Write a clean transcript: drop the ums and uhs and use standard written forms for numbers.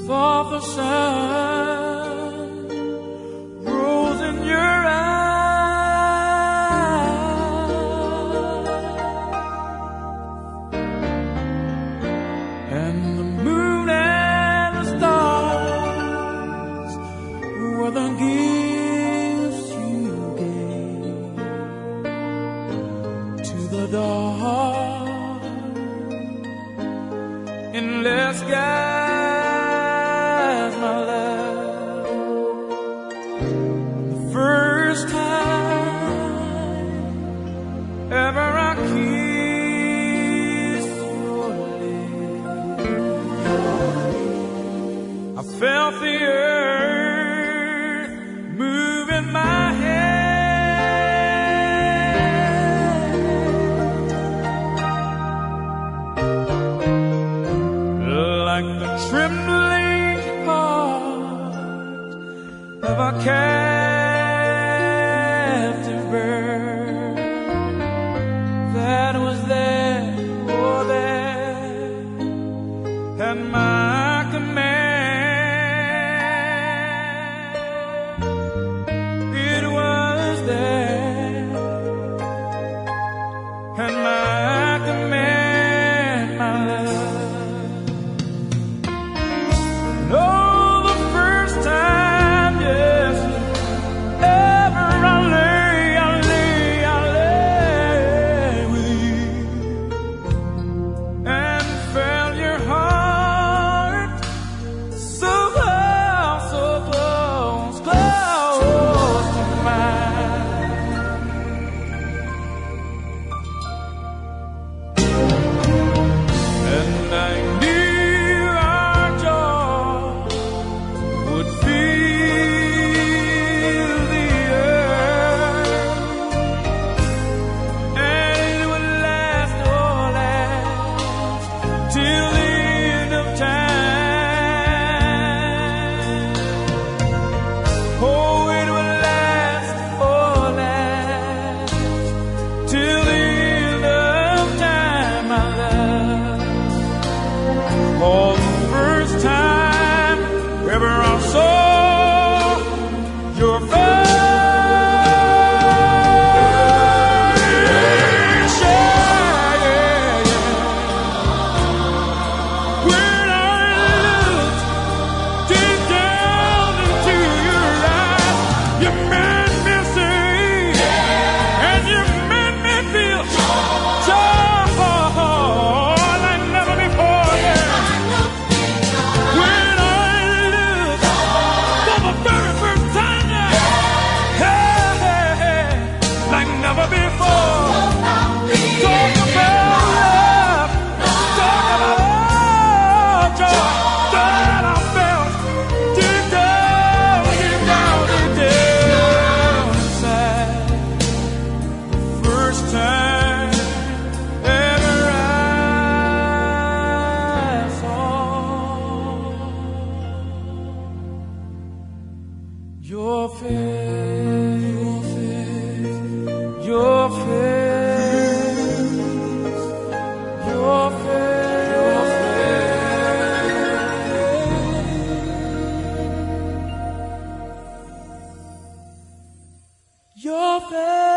for the sun rose in your eyes, and the moon and the stars were the gifts you gave to the dark endless skies, my love. The first time ever I kissed your lips, I felt the earth move in my hand, like the trembling heart of a captive bird that was there, oh there, at my command. It was there at my command, my love. Oh, the first time, yes, ever I lay with you and felt your heart so close, so close, close to mine. And I knew our joy would fill the earth, and it would last, oh last, till the end of time. Oh, it would last, oh last, till the end of time, my love. For the first time ever I saw your face, yeah, yeah, yeah. When I looked deep down into your eyes, you made me see, and you made me feel joy like never before, yeah. When I looked for the very first time, yeah, hey, hey, hey, like never before. Talk about love, talk about joy that I felt deep down, deep down, deep down inside. First time ever I saw your face, your face, your face, your face.